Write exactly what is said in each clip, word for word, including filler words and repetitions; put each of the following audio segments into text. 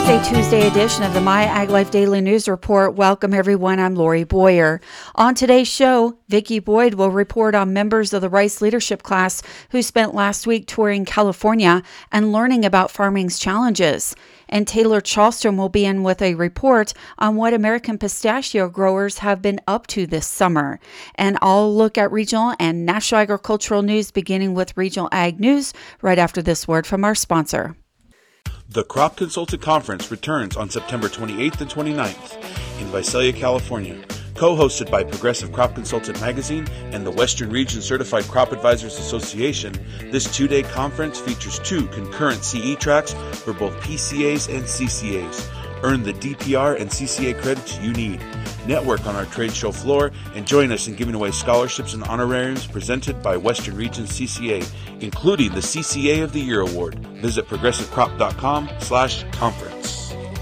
a Tuesday edition of the My Ag Life Daily News Report. Welcome, everyone. I'm Lori Boyer. On today's show, Vicki Boyd will report on members of the Rice Leadership Class who spent last week touring California and learning about farming's challenges. And Taylor Charleston will be in with a report on what American pistachio growers have been up to this summer. And I'll look at regional and national agricultural news, beginning with Regional Ag News, right after this word from our sponsor. The Crop Consultant Conference returns on September twenty-eighth and twenty-ninth in Visalia, California. Co-hosted by Progressive Crop Consultant Magazine and the Western Region Certified Crop Advisors Association, this two-day conference features two concurrent C E tracks for both P C As and C C As. Earn the D P R and C C A credits you need. Network on our trade show floor and join us in giving away scholarships and honorariums presented by Western Region C C A, including the C C A of the Year Award. Visit progressive crop dot com slash conference.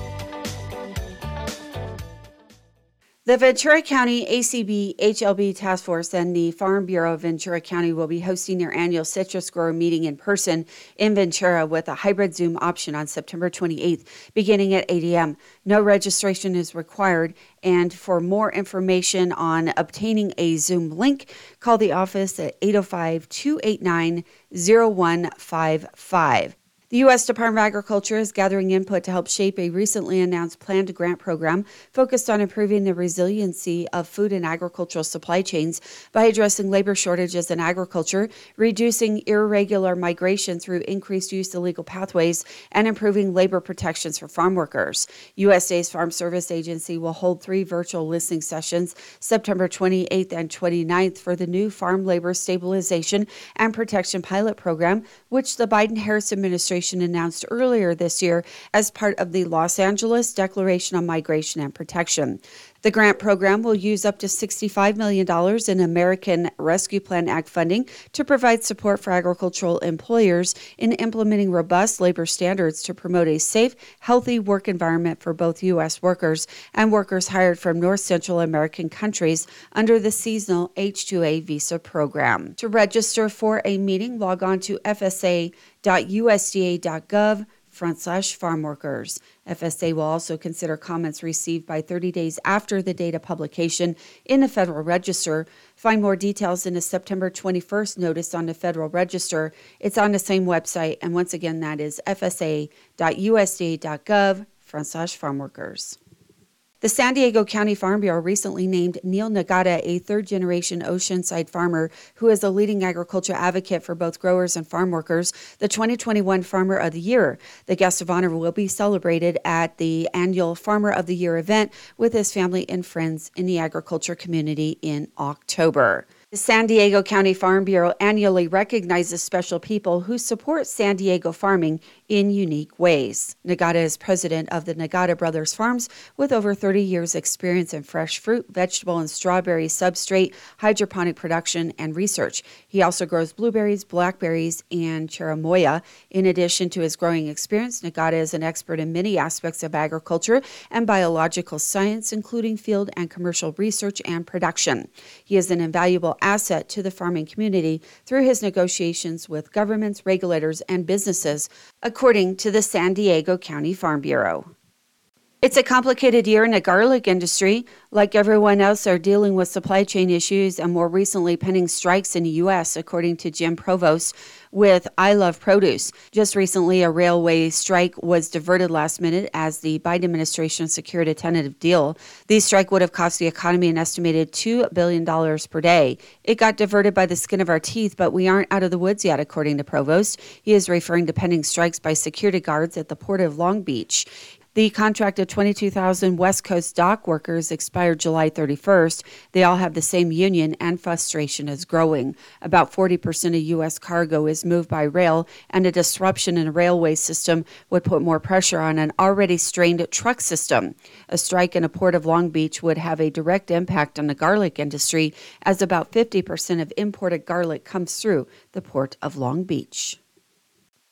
The Ventura County A C B H L B Task Force and the Farm Bureau of Ventura County will be hosting their annual citrus grower meeting in person in Ventura with a hybrid Zoom option on September twenty-eighth, beginning at eight a.m. No registration is required, and for more information on obtaining a Zoom link, call the office at eight oh five, two eight nine, oh one five five. The U S Department of Agriculture is gathering input to help shape a recently announced planned grant program focused on improving the resiliency of food and agricultural supply chains by addressing labor shortages in agriculture, reducing irregular migration through increased use of legal pathways, and improving labor protections for farm workers. U S Da's Farm Service Agency will hold three virtual listening sessions September twenty-eighth and twenty-ninth for the new Farm Labor Stabilization and Protection Pilot Program, which the Biden-Harris administration announced earlier this year as part of the Los Angeles Declaration on Migration and Protection. The grant program will use up to sixty-five million dollars in American Rescue Plan Act funding to provide support for agricultural employers in implementing robust labor standards to promote a safe, healthy work environment for both U S workers and workers hired from North Central American countries under the seasonal H two A visa program. To register for a meeting, log on to f s a dot u s d a dot gov front slash farm workers. F S A will also consider comments received by thirty days after the date of publication in the Federal Register. Find more details in the September twenty-first notice on the Federal Register. It's on the same website, and once again, that is f s a dot u s d a dot gov front slash farm workers. The San Diego County Farm Bureau recently named Neil Nagata a third-generation Oceanside farmer who is a leading agriculture advocate for both growers and farm workers, the twenty twenty-one Farmer of the Year. The guest of honor will be celebrated at the annual Farmer of the Year event with his family and friends in the agriculture community in October. The San Diego County Farm Bureau annually recognizes special people who support San Diego farming in unique ways. Nagata is president of the Nagata Brothers Farms with over thirty years experience in fresh fruit, vegetable, and strawberry substrate, hydroponic production, and research. He also grows blueberries, blackberries, and cherimoya. In addition to his growing experience, Nagata is an expert in many aspects of agriculture and biological science, including field and commercial research and production. He is an invaluable asset to the farming community through his negotiations with governments, regulators, and businesses, according to the San Diego County Farm Bureau. It's a complicated year in the garlic industry. Like everyone else, are dealing with supply chain issues and more recently pending strikes in the U S, according to Jim Provost with I Love Produce. Just recently, a railway strike was diverted last minute as the Biden administration secured a tentative deal. The strike would have cost the economy an estimated two billion dollars per day. It got diverted by the skin of our teeth, but we aren't out of the woods yet, according to Provost. He is referring to pending strikes by security guards at the Port of Long Beach. The contract of twenty-two thousand West Coast dock workers expired July thirty-first. They all have the same union, and frustration is growing. About forty percent of U S cargo is moved by rail, and a disruption in the railway system would put more pressure on an already strained truck system. A strike in a Port of Long Beach would have a direct impact on the garlic industry, as about fifty percent of imported garlic comes through the Port of Long Beach.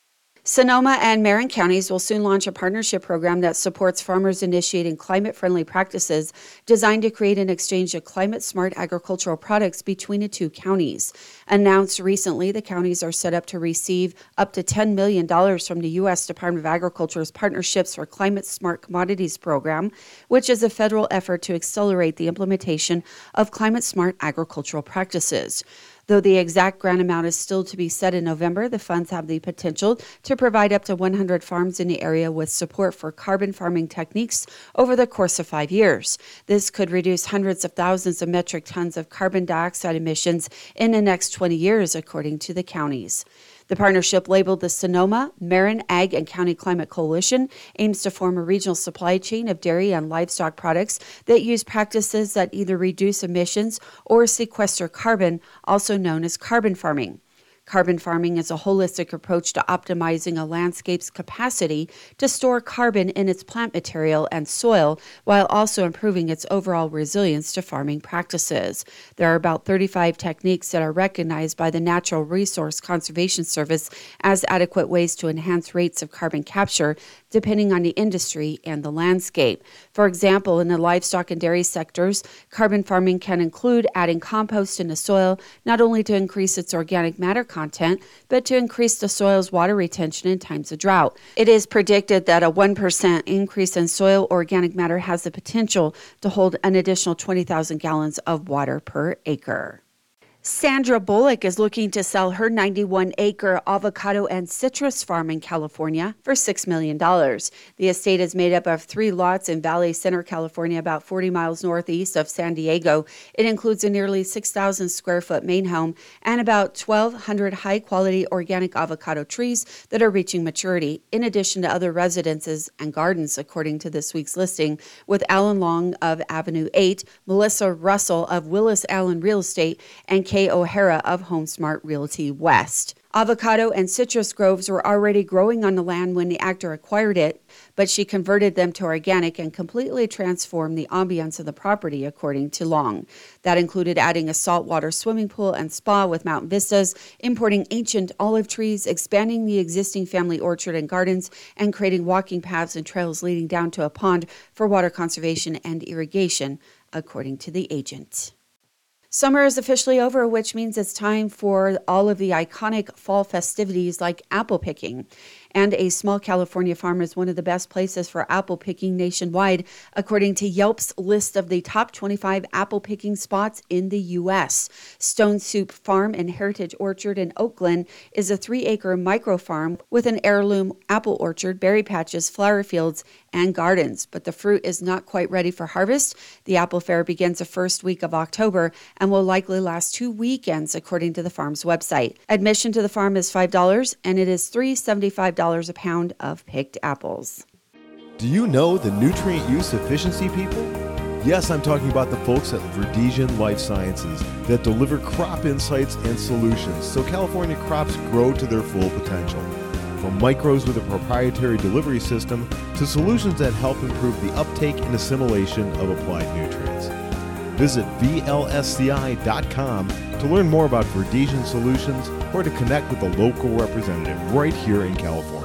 Sonoma and Marin counties will soon launch a partnership program that supports farmers initiating climate-friendly practices designed to create an exchange of climate-smart agricultural products between the two counties. Announced recently, the counties are set up to receive up to ten million dollars from the U S Department of Agriculture's Partnerships for Climate-Smart Commodities program, which is a federal effort to accelerate the implementation of climate-smart agricultural practices. Though the exact grant amount is still to be set in November, the funds have the potential to provide up to one hundred farms in the area with support for carbon farming techniques over the course of five years. This could reduce hundreds of thousands of metric tons of carbon dioxide emissions in the next twenty years, according to the counties. The partnership, labeled the Sonoma, Marin Ag and County Climate Coalition, aims to form a regional supply chain of dairy and livestock products that use practices that either reduce emissions or sequester carbon, also known as carbon farming. Carbon farming is a holistic approach to optimizing a landscape's capacity to store carbon in its plant material and soil, while also improving its overall resilience to farming practices. There are about thirty-five techniques that are recognized by the Natural Resource Conservation Service as adequate ways to enhance rates of carbon capture, depending on the industry and the landscape. For example, in the livestock and dairy sectors, carbon farming can include adding compost in the soil, not only to increase its organic matter content, but to increase the soil's water retention in times of drought. It is predicted that a one percent increase in soil organic matter has the potential to hold an additional twenty thousand gallons of water per acre. Sandra Bullock is looking to sell her ninety-one acre avocado and citrus farm in California for six million dollars. The estate is made up of three lots in Valley Center, California, about forty miles northeast of San Diego. It includes a nearly six thousand square foot main home and about twelve hundred high-quality organic avocado trees that are reaching maturity, in addition to other residences and gardens, according to this week's listing, with Alan Long of Avenue eight, Melissa Russell of Willis Allen Real Estate, and Kay O'Hara of HomeSmart Realty West. Avocado and citrus groves were already growing on the land when the actor acquired it, but she converted them to organic and completely transformed the ambience of the property, according to Long. That included adding a saltwater swimming pool and spa with mountain vistas, importing ancient olive trees, expanding the existing family orchard and gardens, and creating walking paths and trails leading down to a pond for water conservation and irrigation, according to the agent. Summer is officially over, which means it's time for all of the iconic fall festivities like apple picking. And a small California farm is one of the best places for apple picking nationwide, according to Yelp's list of the top twenty-five apple picking spots in the U S. Stone Soup Farm and Heritage Orchard in Oak Glen is a three-acre micro farm with an heirloom apple orchard, berry patches, flower fields, and gardens. But the fruit is not quite ready for harvest. The apple fair begins the first week of October and will likely last two weekends, according to the farm's website. Admission to the farm is five dollars, and it is three dollars and seventy-five cents a pound of picked apples. Do you know the nutrient use efficiency people? Yes, I'm talking about the folks at Verdesian Life Sciences that deliver crop insights and solutions so California crops grow to their full potential. From micros with a proprietary delivery system to solutions that help improve the uptake and assimilation of applied nutrients. Visit V L S C I dot com to learn more about Verdesian solutions or to connect with a local representative right here in California.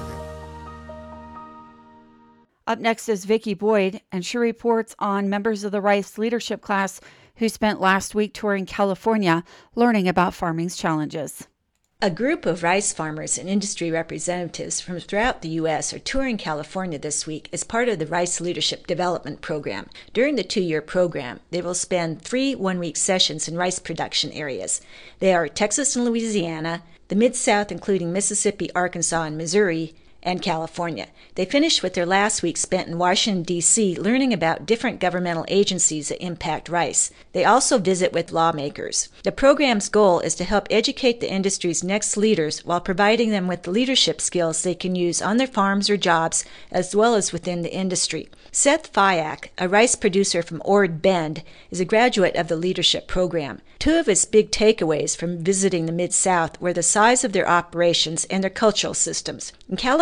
Up next is Vicki Boyd, and she reports on members of the Rice leadership class who spent last week touring California learning about farming's challenges. A group of rice farmers and industry representatives from throughout the U S are touring California this week as part of the Rice Leadership Development Program. During the two-year program, they will spend three one-week sessions in rice production areas. They are Texas and Louisiana, the Mid-South including Mississippi, Arkansas, and Missouri, and California. They finished with their last week spent in Washington, D C, learning about different governmental agencies that impact rice. They also visit with lawmakers. The program's goal is to help educate the industry's next leaders while providing them with the leadership skills they can use on their farms or jobs, as well as within the industry. Seth Fyack, a rice producer from Ord Bend, is a graduate of the leadership program. Two of his big takeaways from visiting the Mid-South were the size of their operations and their cultural systems. In California,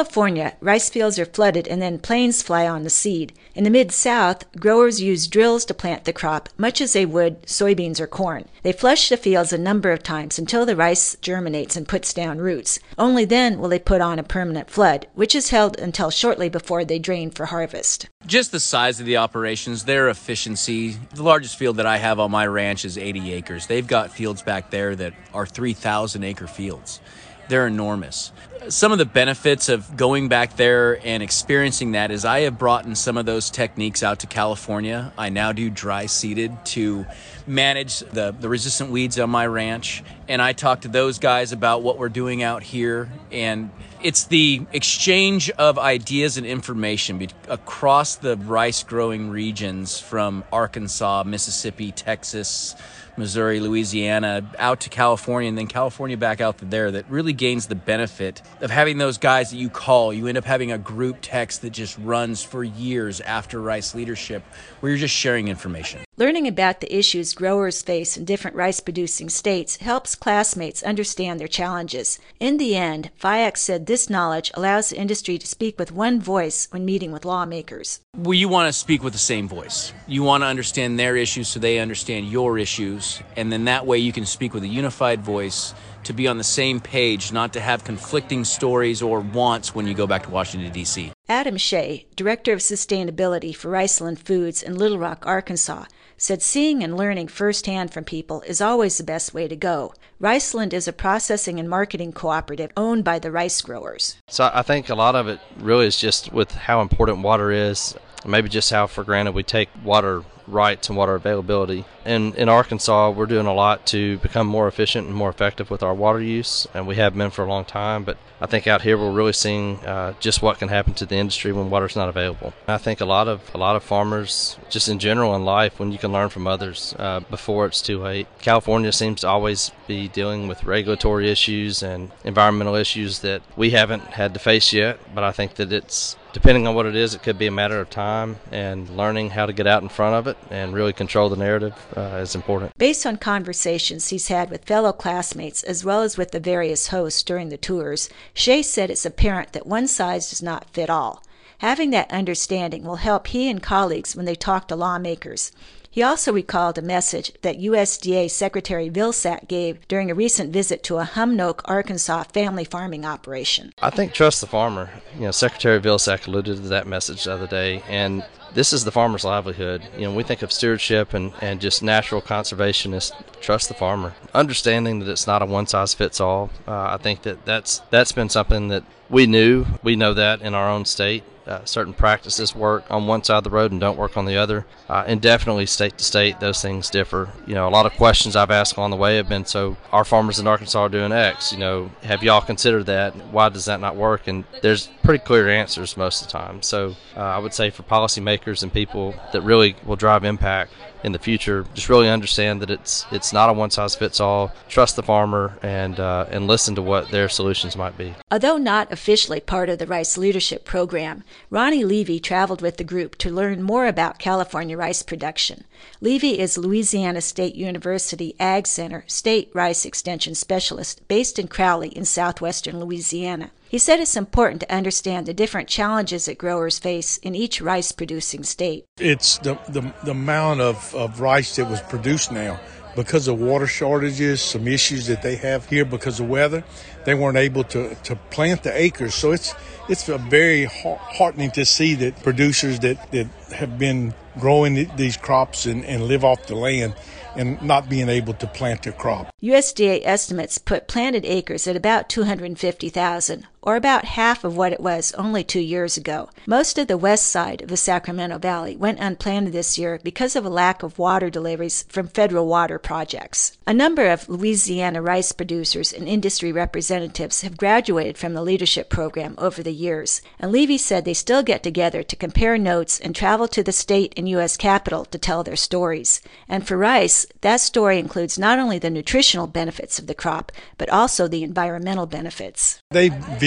California, rice fields are flooded and then planes fly on the seed. In the Mid-South, growers use drills to plant the crop, much as they would soybeans or corn. They flush the fields a number of times until the rice germinates and puts down roots. Only then will they put on a permanent flood, which is held until shortly before they drain for harvest. Just the size of the operations, their efficiency. The largest field that I have on my ranch is eighty acres. They've got fields back there that are three thousand acre fields. They're enormous. Some of the benefits of going back there and experiencing that is I have brought in some of those techniques out to California. I now do dry seeded to manage the, the resistant weeds on my ranch. And I talk to those guys about what we're doing out here. And it's the exchange of ideas and information be- across the rice growing regions from Arkansas, Mississippi, Texas, Missouri, Louisiana, out to California, and then California back out to there that really gains the benefit of having those guys that you call. You end up having a group text that just runs for years after Rice Leadership, where you're just sharing information. Learning about the issues growers face in different rice-producing states helps classmates understand their challenges. In the end, F I A C said this knowledge allows the industry to speak with one voice when meeting with lawmakers. Well, you want to speak with the same voice. You want to understand their issues so they understand your issues, and then that way you can speak with a unified voice to be on the same page, not to have conflicting stories or wants when you go back to Washington, D C Adam Shea, Director of Sustainability for Riceland Foods in Little Rock, Arkansas, said seeing and learning firsthand from people is always the best way to go. Riceland is a processing and marketing cooperative owned by the rice growers. So I think a lot of it really is just with how important water is, maybe just how for granted we take water rights and water availability. In, in Arkansas, we're doing a lot to become more efficient and more effective with our water use, and we have been for a long time, but I think out here we're really seeing uh, just what can happen to the industry when water's not available. I think a lot of a lot of farmers, just in general in life, when you can learn from others uh, before it's too late. California seems to always be dealing with regulatory issues and environmental issues that we haven't had to face yet, but I think that it's, depending on what it is, it could be a matter of time, and learning how to get out in front of it and really control the narrative uh, is important. Based on conversations he's had with fellow classmates as well as with the various hosts during the tours, Shea said it's apparent that one size does not fit all. Having that understanding will help he and colleagues when they talk to lawmakers. He also recalled a message that U S D A Secretary Vilsack gave during a recent visit to a Humnoke, Arkansas family farming operation. I think trust the farmer. You know, Secretary Vilsack alluded to that message the other day, and this is the farmer's livelihood. You know, we think of stewardship and, and just natural conservation as trust the farmer. Understanding that it's not a one-size-fits-all. Uh, I think that that's, that's been something that we knew. We know that in our own state. Uh, certain practices work on one side of the road and don't work on the other. Uh, and definitely state to state, those things differ. You know, a lot of questions I've asked along the way have been, so our farmers in Arkansas are doing X. You know, have y'all considered that? Why does that not work? And there's pretty clear answers most of the time. So uh, I would say for policymakers and people that really will drive impact in the future, just really understand that it's it's not a one-size-fits-all. Trust the farmer and uh, and listen to what their solutions might be. Although not officially part of the Rice Leadership Program, Ronnie Levy traveled with the group to learn more about California rice production. Levy is Louisiana State University Ag Center State Rice Extension Specialist based in Crowley in southwestern Louisiana. He said it's important to understand the different challenges that growers face in each rice-producing state. It's the, the, the amount of, of rice that was produced now. Because of water shortages, some issues that they have here because of weather, they weren't able to, to plant the acres. So it's it's a very heartening to see that producers that, that have been growing these crops and, and live off the land and not being able to plant their crop. U S D A estimates put planted acres at about two hundred fifty thousand, or about half of what it was only two years ago. Most of the west side of the Sacramento Valley went unplanted this year because of a lack of water deliveries from federal water projects. A number of Louisiana rice producers and industry representatives have graduated from the leadership program over the years, and Levy said they still get together to compare notes and travel to the state and U S Capitol to tell their stories. And for rice, that story includes not only the nutritional benefits of the crop, but also the environmental benefits. They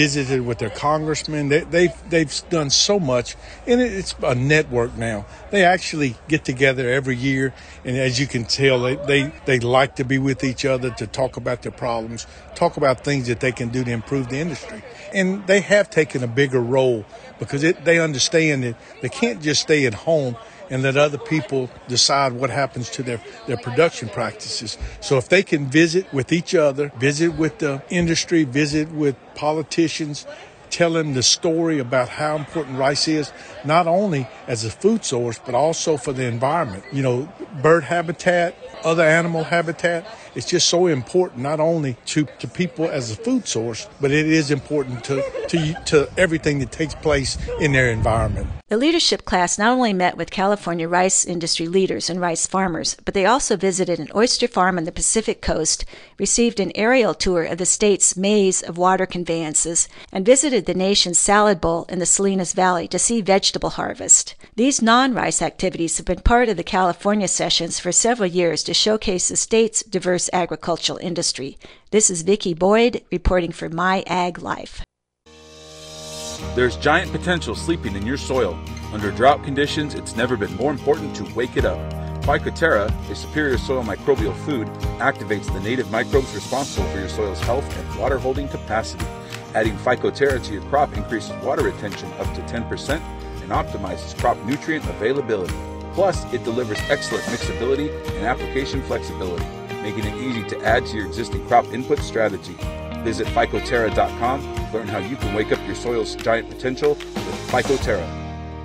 visited with their congressmen. They, they've they've done so much, and it, it's a network now. They actually get together every year, and as you can tell, they, they, they like to be with each other to talk about their problems, talk about things that they can do to improve the industry. And they have taken a bigger role because it, they understand that they can't just stay at home and let other people decide what happens to their, their production practices. So if they can visit with each other, visit with the industry, visit with politicians, tell them the story about how important rice is, not only as a food source, but also for the environment. You know, bird habitat, other animal habitat, it's just so important, not only to, to people as a food source, but it is important to, to, to everything that takes place in their environment. The leadership class not only met with California rice industry leaders and rice farmers, but they also visited an oyster farm on the Pacific Coast, received an aerial tour of the state's maze of water conveyances, and visited the nation's salad bowl in the Salinas Valley to see vegetable harvest. These non-rice activities have been part of the California sessions for several years to showcase the state's diverse agricultural industry. This is Vicki Boyd reporting for My Ag Life. There's giant potential sleeping in your soil. Under drought conditions, it's never been more important to wake it up. Phycoterra, a superior soil microbial food, activates the native microbes responsible for your soil's health and water holding capacity. Adding Phycoterra to your crop increases water retention up to ten percent and optimizes crop nutrient availability. Plus, it delivers excellent mixability and application flexibility, making it easy to add to your existing crop input strategy. Visit Phycoterra dot com to learn how you can wake up your soil's giant potential with Phycoterra.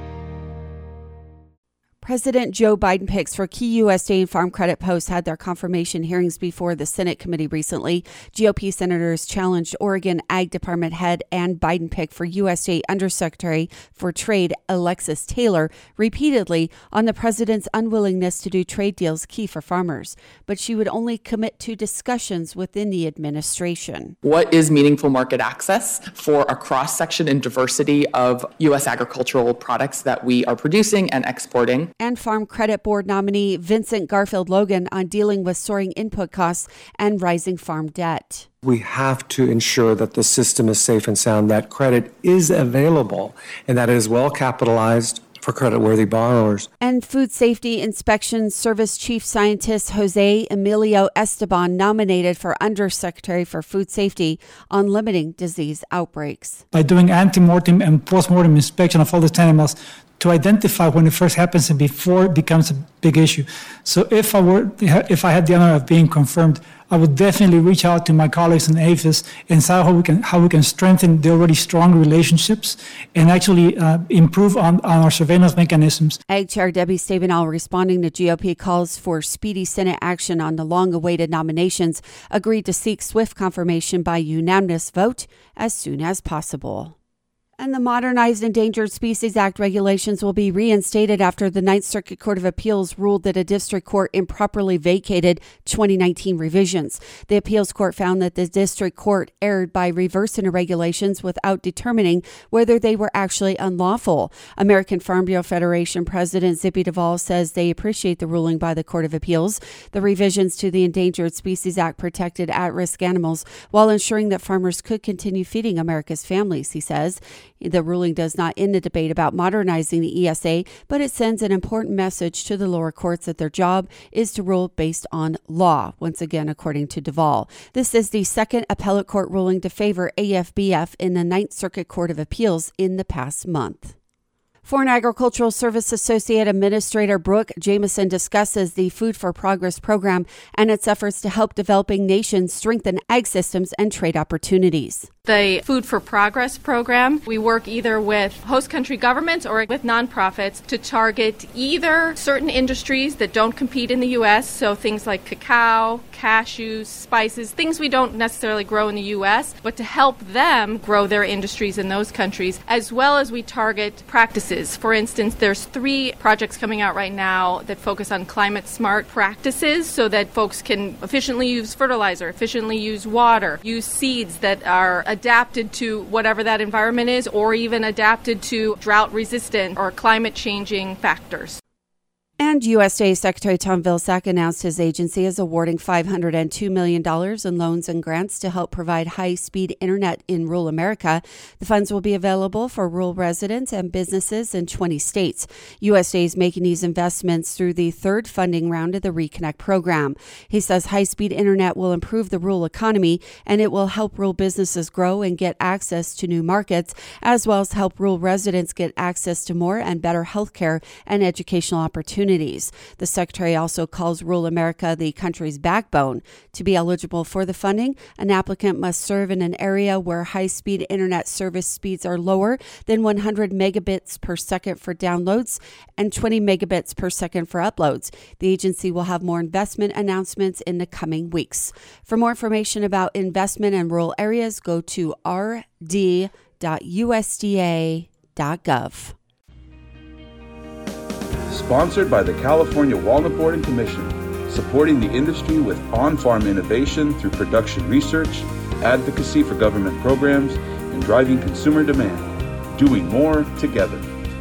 President Joe Biden picks for key U S D A and Farm Credit posts had their confirmation hearings before the Senate committee recently. G O P senators challenged Oregon Ag Department head and Biden pick for U S D A Undersecretary for Trade Alexis Taylor repeatedly on the president's unwillingness to do trade deals key for farmers. But she would only commit to discussions within the administration. What is meaningful market access for a cross-section and diversity of U S agricultural products that we are producing and exporting? And Farm Credit Board nominee Vincent Garfield Logan on dealing with soaring input costs and rising farm debt. We have to ensure that the system is safe and sound, that credit is available, and that it is well capitalized for credit-worthy borrowers. And Food Safety Inspection Service Chief Scientist Jose Emilio Esteban nominated for Undersecretary for Food Safety on limiting disease outbreaks. By doing ante-mortem and post-mortem inspection of all the animals to identify when it first happens and before it becomes a big issue. So if I were, if I had the honor of being confirmed, I would definitely reach out to my colleagues in A P H I S and see how we can how we can strengthen the already strong relationships and actually uh, improve on, on our surveillance mechanisms. Ag Chair Debbie Stabenow, responding to G O P calls for speedy Senate action on the long-awaited nominations, agreed to seek swift confirmation by unanimous vote as soon as possible. And the modernized Endangered Species Act regulations will be reinstated after the Ninth Circuit Court of Appeals ruled that a district court improperly vacated twenty nineteen revisions. The appeals court found that the district court erred by reversing the regulations without determining whether they were actually unlawful. American Farm Bureau Federation President Zippy Duvall says they appreciate the ruling by the Court of Appeals. The revisions to the Endangered Species Act protected at-risk animals while ensuring that farmers could continue feeding America's families, he says. The ruling does not end the debate about modernizing the E S A, but it sends an important message to the lower courts that their job is to rule based on law, once again, according to Duvall. This is the second appellate court ruling to favor A F B F in the Ninth Circuit Court of Appeals in the past month. Foreign Agricultural Service Associate Administrator Brooke Jameson discusses the Food for Progress program and its efforts to help developing nations strengthen ag systems and trade opportunities. The Food for Progress program, we work either with host country governments or with nonprofits to target either certain industries that don't compete in the U S, so things like cacao, cashews, spices, things we don't necessarily grow in the U S, but to help them grow their industries in those countries, as well as we target practices. For instance, there's three projects coming out right now that focus on climate smart practices so that folks can efficiently use fertilizer, efficiently use water, use seeds that are adapted to whatever that environment is, or even adapted to drought resistant or climate changing factors. And U S D A Secretary Tom Vilsack announced his agency is awarding five hundred two million dollars in loans and grants to help provide high-speed internet in rural America. The funds will be available for rural residents and businesses in twenty states. U S D A is making these investments through the third funding round of the Reconnect program. He says high-speed internet will improve the rural economy, and it will help rural businesses grow and get access to new markets, as well as help rural residents get access to more and better health care and educational opportunities. The Secretary also calls rural America the country's backbone. To be eligible for the funding, an applicant must serve in an area where high-speed internet service speeds are lower than one hundred megabits per second for downloads and twenty megabits per second for uploads. The agency will have more investment announcements in the coming weeks. For more information about investment in rural areas, go to r d dot u s d a dot gov. Sponsored by the California Walnut Board and Commission, supporting the industry with on-farm innovation through production research, advocacy for government programs, and driving consumer demand. Doing more together.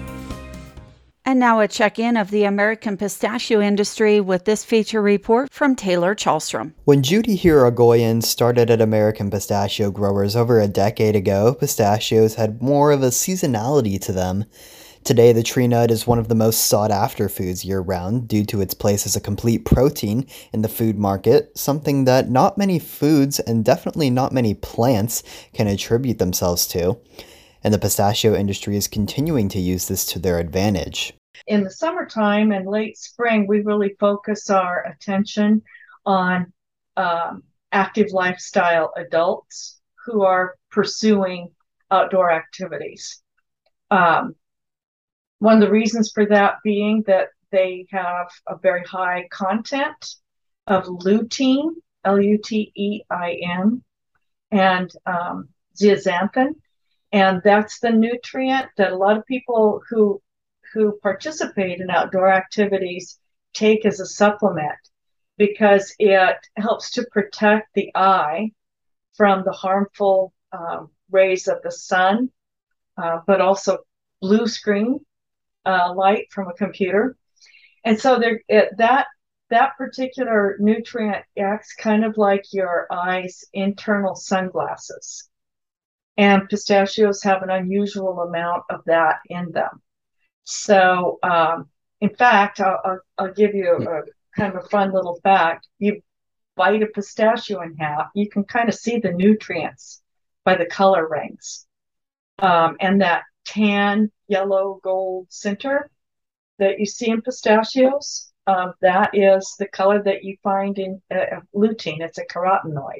And now a check-in of the American pistachio industry with this feature report from Taylor Chalstrom. When Judy Hiragoyen started at American Pistachio Growers over a decade ago, pistachios had more of a seasonality to them. Today, the tree nut is one of the most sought-after foods year-round due to its place as a complete protein in the food market, something that not many foods and definitely not many plants can attribute themselves to. And the pistachio industry is continuing to use this to their advantage. In the summertime and late spring, we really focus our attention on um, active lifestyle adults who are pursuing outdoor activities. Um, One of the reasons for that being that they have a very high content of lutein, L U T E I N, and um, zeaxanthin. And that's the nutrient that a lot of people who, who participate in outdoor activities take as a supplement because it helps to protect the eye from the harmful uh, rays of the sun, uh, but also blue screen Uh, light from a computer. And so there, it, that that particular nutrient acts kind of like your eye's internal sunglasses. And pistachios have an unusual amount of that in them. So, um, in fact, I'll, I'll, I'll give you a, a kind of a fun little fact. You bite a pistachio in half, you can kind of see the nutrients by the color rings. Um, and that tan, yellow, gold center that you see in pistachios, um, that is the color that you find in uh, lutein. It's a carotenoid.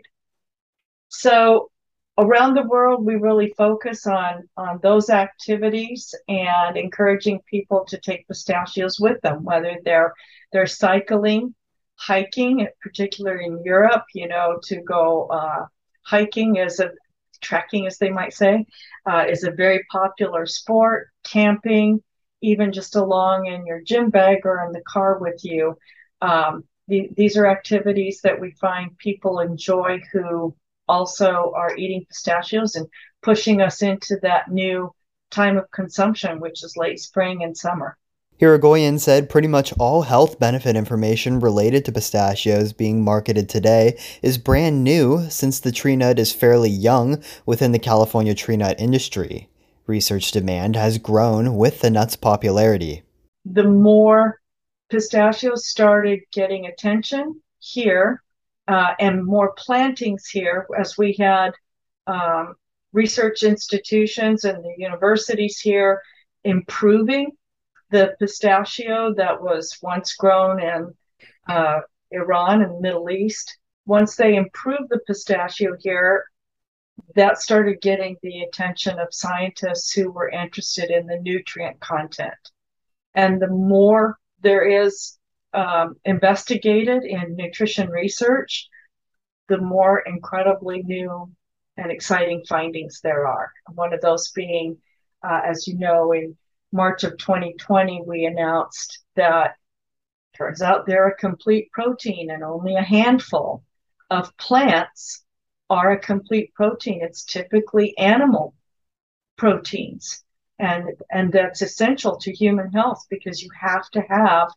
So around the world, we really focus on, on those activities and encouraging people to take pistachios with them, whether they're they're cycling, hiking, particularly in Europe, you know, to go uh, hiking is a trekking, as they might say, uh, is a very popular sport. Camping, even just along in your gym bag or in the car with you. Um, the, these are activities that we find people enjoy who also are eating pistachios and pushing us into that new time of consumption, which is late spring and summer. Hiragoyen said pretty much all health benefit information related to pistachios being marketed today is brand new since the tree nut is fairly young within the California tree nut industry. Research demand has grown with the nut's popularity. The more pistachios started getting attention here uh, and more plantings here, as we had um, research institutions and the universities here improving the pistachio that was once grown in uh, Iran and the Middle East. Once they improved the pistachio here, that started getting the attention of scientists who were interested in the nutrient content. And the more there is um, investigated in nutrition research, the more incredibly new and exciting findings there are. One of those being, uh, as you know, in March of twenty twenty, we announced that turns out they're a complete protein and only a handful of plants are a complete protein. It's typically animal proteins. And, and that's essential to human health because you have to have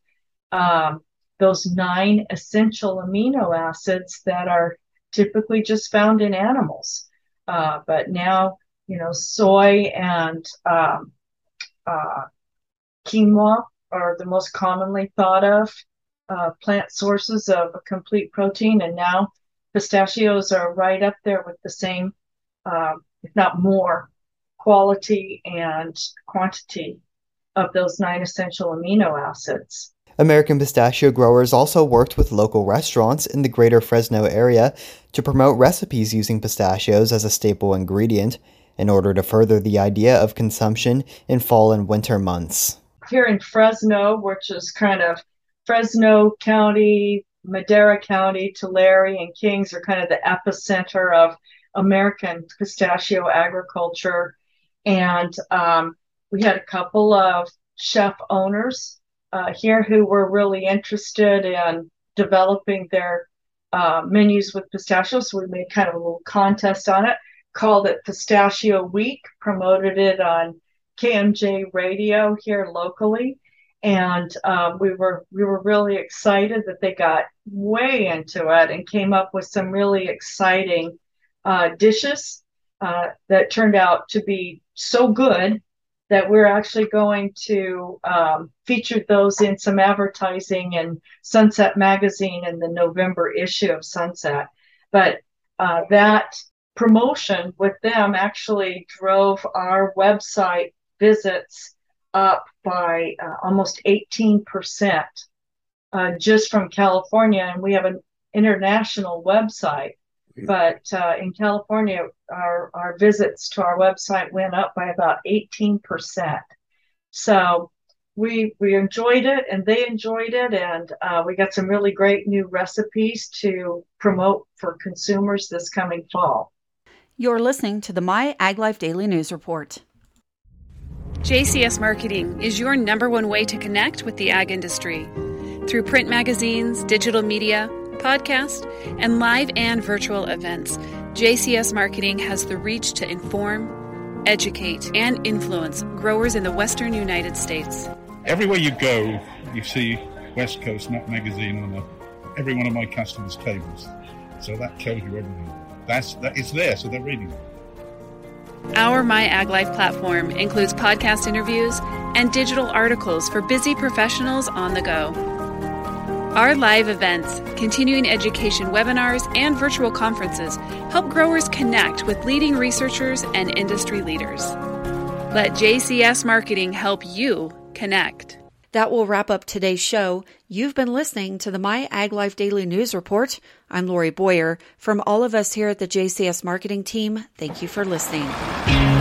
um, those nine essential amino acids that are typically just found in animals. Uh, but now, you know, soy and um, uh, quinoa are the most commonly thought of uh, plant sources of a complete protein. And now pistachios are right up there with the same, uh, if not more, quality and quantity of those nine essential amino acids. American pistachio growers also worked with local restaurants in the greater Fresno area to promote recipes using pistachios as a staple ingredient in order to further the idea of consumption in fall and winter months. Here in Fresno, which is kind of Fresno County, Madera County, Tulare, and Kings are kind of the epicenter of American pistachio agriculture. And um, we had a couple of chef owners Uh, here who were really interested in developing their uh, menus with pistachios. So we made kind of a little contest on it, called it Pistachio Week, promoted it on K M J radio here locally. And uh, we were we were really excited that they got way into it and came up with some really exciting uh, dishes uh, that turned out to be so good that we're actually going to um, feature those in some advertising in Sunset Magazine in the November issue of Sunset. But uh, that promotion with them actually drove our website visits up by uh, almost eighteen percent uh, just from California. And we have an international website. But uh, in California, our, our visits to our website went up by about eighteen percent. So we we enjoyed it and they enjoyed it. And uh, we got some really great new recipes to promote for consumers this coming fall. You're listening to the My Ag Life Daily News Report. J C S Marketing is your number one way to connect with the ag industry. Through print magazines, digital media, podcast, and live and virtual events, J C S Marketing has the reach to inform, educate, and influence growers in the western United States. Everywhere you go, you see West Coast Nut Magazine on a, every one of my customers' tables. So that tells you everything. That's that, it's there, so they're reading it. Our My Ag Life platform includes podcast interviews and digital articles for busy professionals on the go. Our live events, continuing education webinars, and virtual conferences help growers connect with leading researchers and industry leaders. Let J C S Marketing help you connect. That will wrap up today's show. You've been listening to the My Ag Life Daily News Report. I'm Lori Boyer. From all of us here at the J C S Marketing team, thank you for listening.